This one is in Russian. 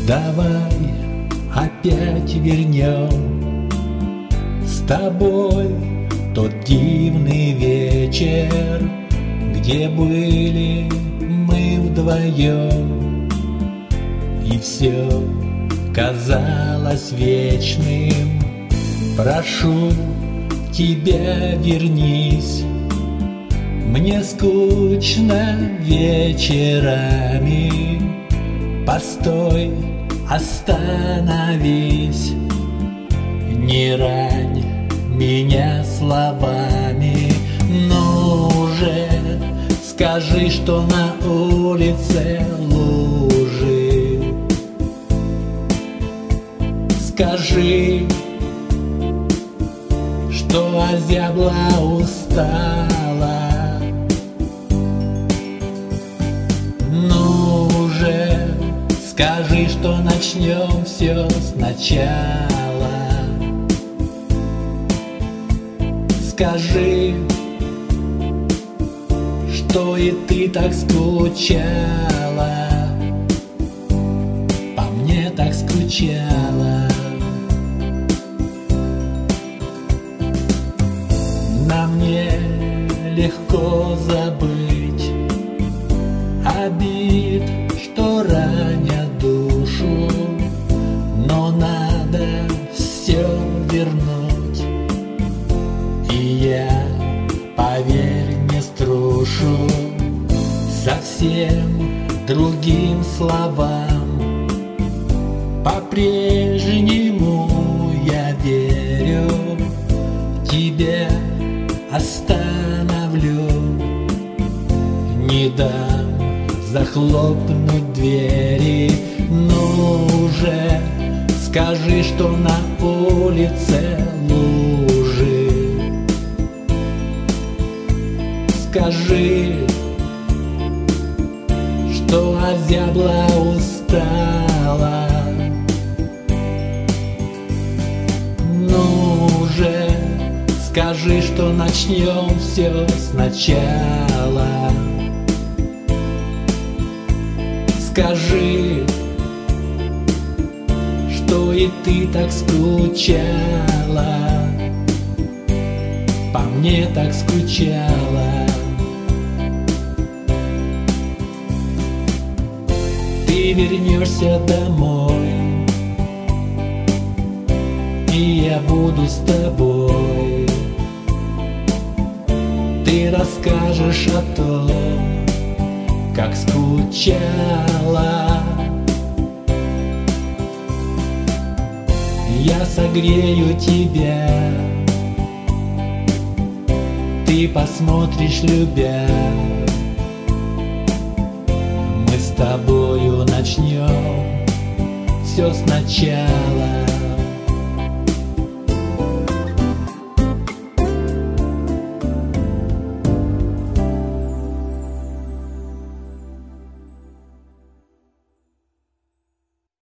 Давай опять вернем с тобой тот дивный вечер, где были мы вдвоем, и все казалось вечным. Прошу тебя, вернись, мне скучно вечерами. Постой, остановись, не рань меня словами. Ну уже скажи, что на улице лужи. Скажи, что озябла, устала. Ну уже скажи, что начнем все сначала. Скажи, что и ты так скучала, по мне так скучала. На мне легко забыть обид, что ранят душу, но надо все вернуть, и я, поверь, не струшу совсем другим словам. По-прежнему я верю, тебя остановлю, не дам захлопнуть двери. Ну уже скажи, что на улице лужи. Скажи, что озябла, устала. Ну уже скажи, что начнем все сначала. Скажи, что и ты так скучала, по мне так скучала. Ты вернешься домой, и я буду с тобой. Ты расскажешь о том, как скучала. Я согрею тебя, ты посмотришь, любя. Мы с тобою начнем все сначала.